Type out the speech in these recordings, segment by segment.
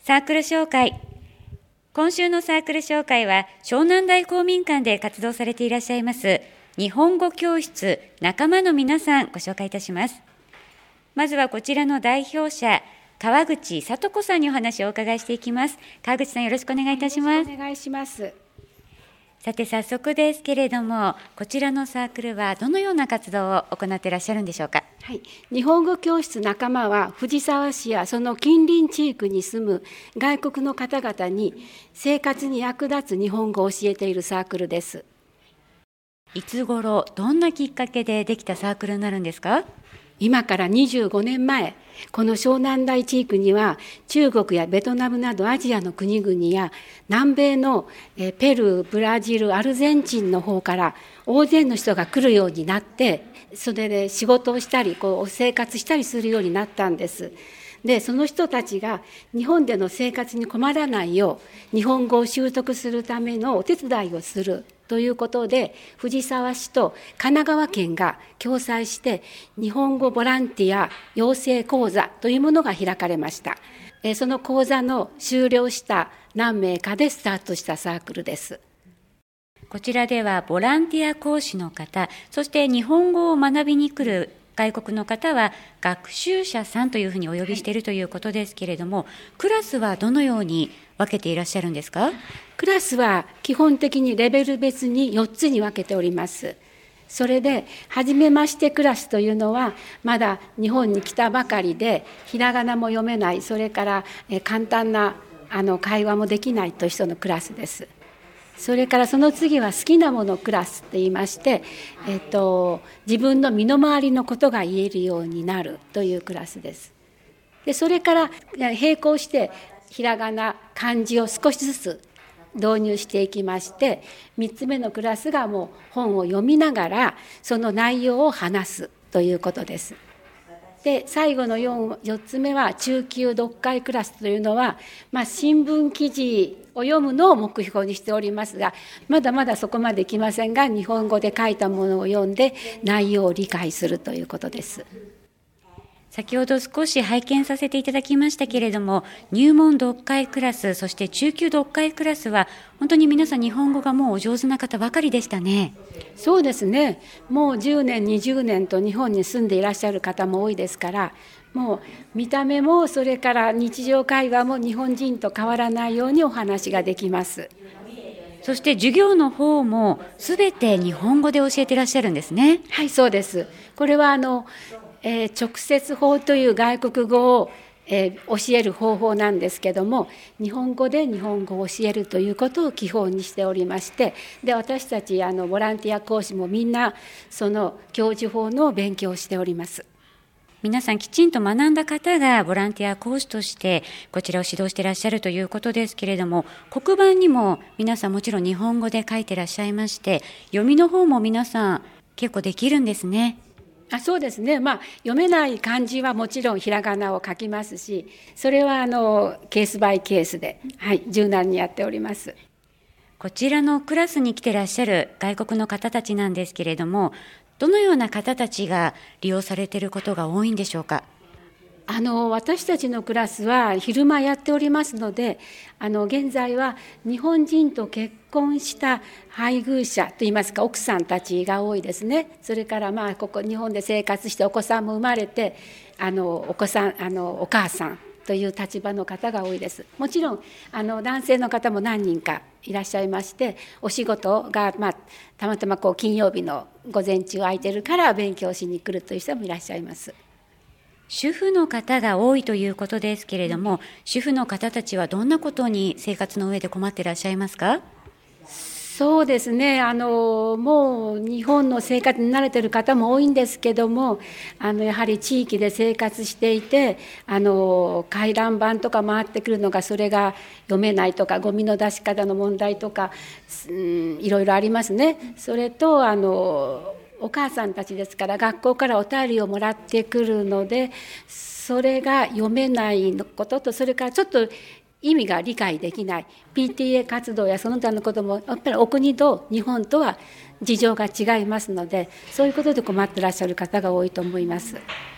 サークル紹介。今週のサークル紹介は湘南台公民館で活動されていらっしゃいます日本語教室仲間の皆さんご紹介いたします。まずはこちらの代表者川口聡子さんにお話をお伺いしていきます。川口さん、よろしくお願いいたします。 お願いします。 さて早速ですけれども、こちらのサークルはどのような活動を行っていらっしゃるんでしょうか。 はい、日本語教室仲間は藤沢市やその近隣地域に住む外国の方々に生活に役立つ日本語を教えているサークルです。 いつ頃、どんなきっかけでできたサークルになるんですか。 今から25年前、この湘南台地域には中国やベトナムなどアジアの国々や南米のペルー、ブラジル、アルゼンチンの方から大勢の人が来るようになって、それで仕事をしたり生活したりするようになったんです。で、その人たちが日本での生活に困らないよう日本語を習得するためのお手伝いをするということで、藤沢市と神奈川県が共催して日本語ボランティア養成講座というものが開かれました。その講座の修了した何名かでスタートしたサークルです。 こちらではボランティア講師の方、そして日本語を学びに来る外国の方は学習者さんというふうにお呼びしているということですけれども、クラスはどのように分けていらっしゃるんですか。 クラスは基本的にレベル別に4つに分けております。それで初めましてクラスというのはまだ日本に来たばかりでひらがなも読めない、それから簡単な会話もできないという人のクラスです。それからその次は好きなものクラスといいまして、自分の身の回りのことが言えるようになるというクラスです。でそれから並行してひらがな漢字を少しずつ導入していきまして、3つ目のクラスがもう本を読みながらその内容を話すということです。で最後の 4つ目は中級読解クラスというのは、新聞記事を読むのを目標にしておりますが、まだまだそこまで来ませんが、日本語で書いたものを読んで内容を理解するということです。 先ほど少し拝見させていただきましたけれども、入門読解クラス、そして中級読解クラスは本当に皆さん日本語がもうお上手な方ばかりでしたね。 そうですね。もう10年20年と日本に住んでいらっしゃる方も多いですから、もう見た目もそれから日常会話も日本人と変わらないようにお話ができます。 そして授業の方もすべて日本語で教えていらっしゃるんですね。 はい、そうです。これは直接法という外国語を、教える方法なんですけども、日本語で日本語を教えるということを基本にしておりまして、で私たちボランティア講師もみんなその教授法の勉強をしております。 皆さんきちんと学んだ方がボランティア講師としてこちらを指導していらっしゃるということですけれども、黒板にも皆さんもちろん日本語で書いていらっしゃいまして、読みの方も皆さん結構できるんですね。 そうですね。読めない漢字はもちろんひらがなを書きますし、それはケースバイケースで、柔軟にやっております。 こちらのクラスに来てらっしゃる外国の方たちなんですけれども、どのような方たちが利用されていることが多いんでしょうか。 私たちのクラスは昼間やっておりますので、現在は日本人と結婚した配偶者といいますか奥さんたちが多いですね。それからここ日本で生活してお子さんも生まれてお母さんという立場の方が多いです。もちろん男性の方も何人かいらっしゃいまして、お仕事がたまたま金曜日の午前中空いてるから勉強しに来るという人もいらっしゃいます。 主婦の方が多いということですけれども、主婦の方たちはどんなことに生活の上で困っていらっしゃいますか。 そうですね。もう日本の生活に慣れている方も多いんですけども、やはり地域で生活していて回覧板とか回ってくるのがそれが読めないとか、ゴミの出し方の問題とか、いろいろありますね。それとお母さんたちですから学校からお便りをもらってくるので、それが読めないことと、それからちょっと意味が理解できない PTA 活動やその他のこともやっぱりお国と日本とは事情が違いますので、そういうことで困っていらっしゃる方が多いと思います。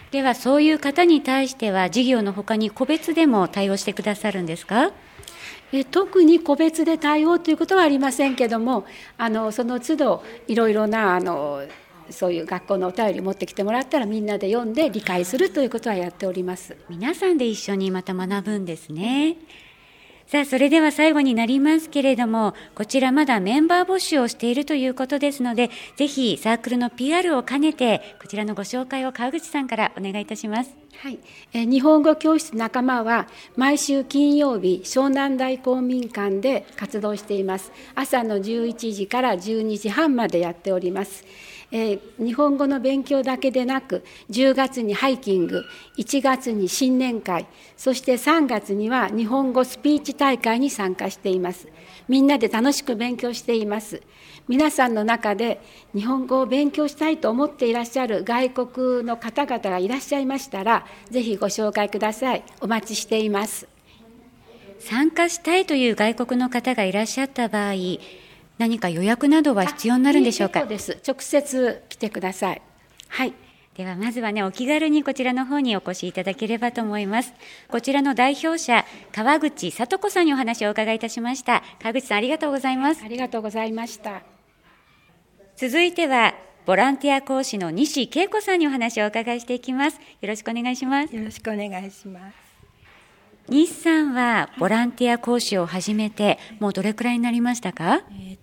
ではそういう方に対しては事業のほかに個別でも対応してくださるんですか？ 特に個別で対応ということはありませんけども、その都度いろいろなそういう学校のお便り持ってきてもらったらみんなで読んで理解するということはやっております。 皆さんで一緒にまた学ぶんですね。さあ、それでは最後になりますけれども、こちらまだメンバー募集をしているということですので、ぜひサークルの PR を兼ねてこちらのご紹介を川口さんからお願いいたします。 はい、日本語教室仲間は毎週金曜日湘南台公民館で活動しています。朝の11時から12時半までやっております。日本語の勉強だけでなく、10月にハイキング、1月に新年会、そして3月には日本語スピーチ大会に参加しています。みんなで楽しく勉強しています。皆さんの中で日本語を勉強したいと思っていらっしゃる外国の方々がいらっしゃいましたら、ぜひご紹介ください。お待ちしています。 参加したいという外国の方がいらっしゃった場合、何か予約などは必要になるんでしょうか？ そうです。直接来てください。はい。 ではまずはね、お気軽にこちらの方にお越しいただければと思います。こちらの代表者、川口聡子さんにお話をお伺いいたしました。川口さん、ありがとうございます。 ありがとうございました。 続いては、ボランティア講師の西恵子さんにお話をお伺いしていきます。よろしくお願いします。 よろしくお願いします。 西さんはボランティア講師を始めて、もうどれくらいになりましたか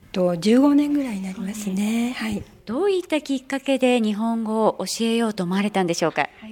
？15年ぐらいになりますね。はい。 どういったきっかけで日本語を教えようと思われたんでしょうか？ はい、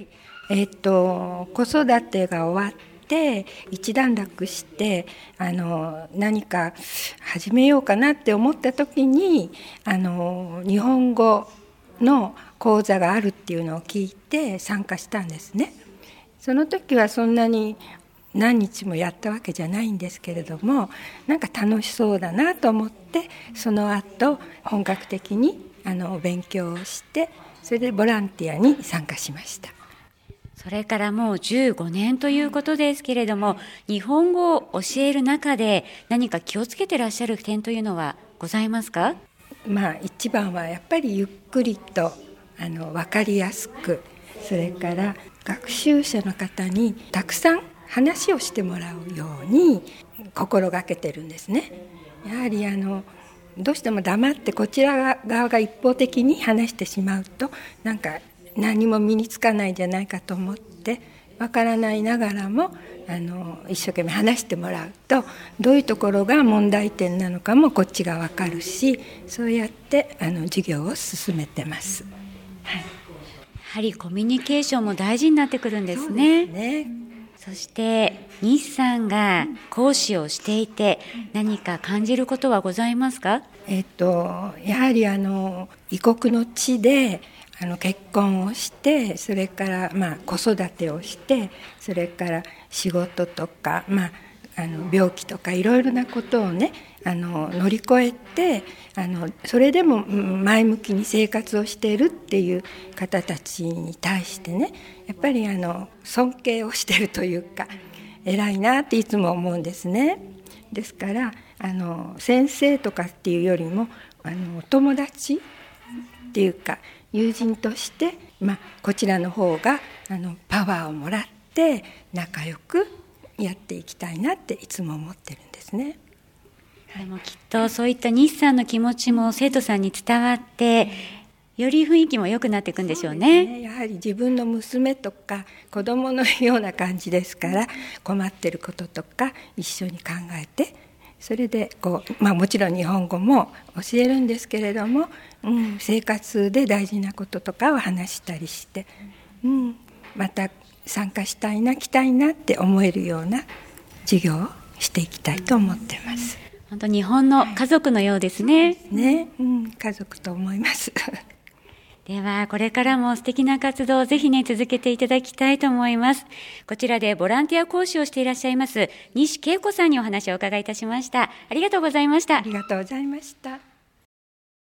子育てが終わって一段落して何か始めようかなって思った時に日本語の講座があるっていうのを聞いて参加したんですね。その時はそんなに何日もやったわけじゃないんですけれども、なんか楽しそうだなと思って、その後本格的に勉強をして、それでボランティアに参加しました。 それからもう15年ということですけれども、日本語を教える中で何か気をつけてらっしゃる点というのはございますか？ 一番はやっぱりゆっくりと分かりやすく、それから学習者の方にたくさん話をしてもらうように心がけてるんですね。やはりどうしても黙ってこちら側が一方的に話してしまうと、なんか何も身につかないんじゃないかと思って、わからないながらも一生懸命話してもらうと、どういうところが問題点なのかもこっちがわかるし、そうやって授業を進めてます。はい、 やはりコミュニケーションも大事になってくるんですね。 そうですね。 そして西さんが講師をしていて何か感じることはございますか？ やはり異国の地で結婚をして、それから子育てをして、それから仕事とか、病気とかいろいろなことをね乗り越えてそれでも前向きに生活をしているっていう方たちに対してね、やっぱり尊敬をしているというか、偉いなっていつも思うんですね。ですから先生とかっていうよりも友達っていうか友人として、こちらの方がパワーをもらって仲良くやっていきたいなっていつも思ってるんですね。 でもきっとそういった西さんの気持ちも生徒さんに伝わってより雰囲気も良くなっていくんでしょうね。 やはり自分の娘とか子供のような感じですから、困ってることとか一緒に考えて、それでもちろん日本語も教えるんですけれども、生活で大事なこととかを話したりして、また参加したいな来たいなって思えるような授業をしていきたいと思ってます。 本当日本の家族のようですね。 家族と思いますではこれからも素敵な活動をぜひ続けていただきたいと思います。こちらでボランティア講師をしていらっしゃいます西恵子さんにお話をお伺いいたしました。ありがとうございました。 ありがとうございました。